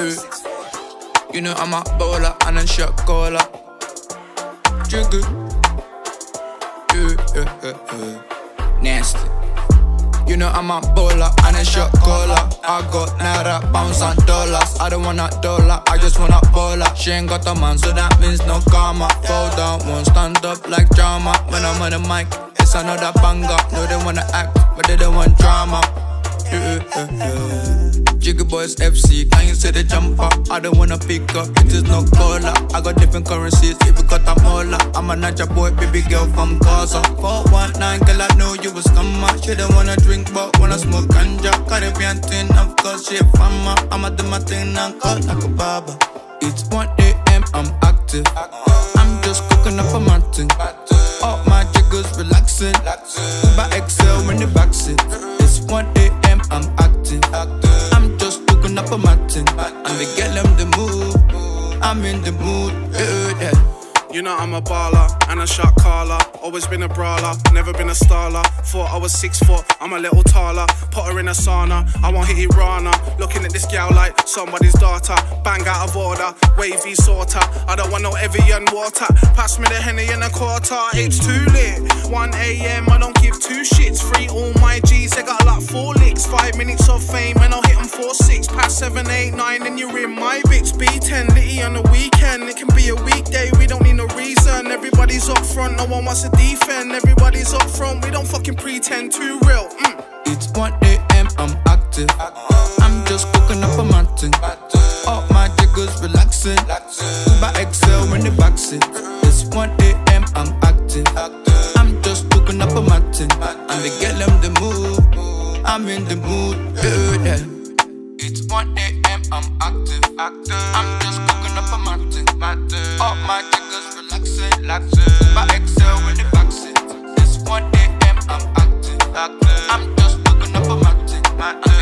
Yeah. You know I'm a bowler and a shot caller. Jiggle. Nasty. You know I'm a bowler and a shot caller. I got naira, pounds and dollars. I don't want a dollar, I just want a baller. She ain't got a man, so that means no karma. Fall down, won't stand up like drama. When I'm on the mic, it's another banger. No, they wanna act, but they don't want drama. Jiggy Boys FC, can you say the jumper? I don't wanna pick up, it is no cola. I got different currencies, if you got a mola. I'm a Naija boy, baby girl from Gaza. 419, girl, I know you was scammer. She don't wanna drink, but wanna smoke ganja. Caribbean thing, of course, she a farmer. I'ma do my thing and call like a barber. It's 1 AM, I'm active. I'm just cooking up a mountain. All my jiggers relaxing. Uber XL in the backseat. It's 1 AM, I'm active. I'm just cooking up a mountain. And the girl, I'm the mood. I'm in the mood. Yeah. You know I'm a baller and a shot caller. Always been a brawler, never been a starler. Thought I was 6 foot, I'm a little taller. Put her in a sauna, I won't hit it Rana. Looking at this gal like somebody's daughter. Bang out of order, wavy sorta. I don't want no Evian water. Pass me the Henny in a quarter, it's too lit. 1 AM, I don't give 2 shits. Free all my G's, they got like 4 licks. 5 minutes of fame and I'll hit them 4-6. Past 7, 8, 9 and you're in my bits. B10, litty on the weekend. It can be a weekday, we don't need no reason. Everybody's up front, no one wants to defend. Everybody's up front, we don't fucking pretend. Too real. It's 1 AM, I'm active. I'm just cooking up a mountain. All my jiggers relaxing. Uber XL in the backseat. It's 1 AM, I'm active. I'm just cooking up a mountain. And the girl, I'm the mood. I'm in the mood. Yeah. It's 1 AM, I'm active. I'm just cooking up a mountain. All my jiggers relaxing. Uber XL in the backseat. It's 1 AM, I'm active. I'm just cooking up a mountain.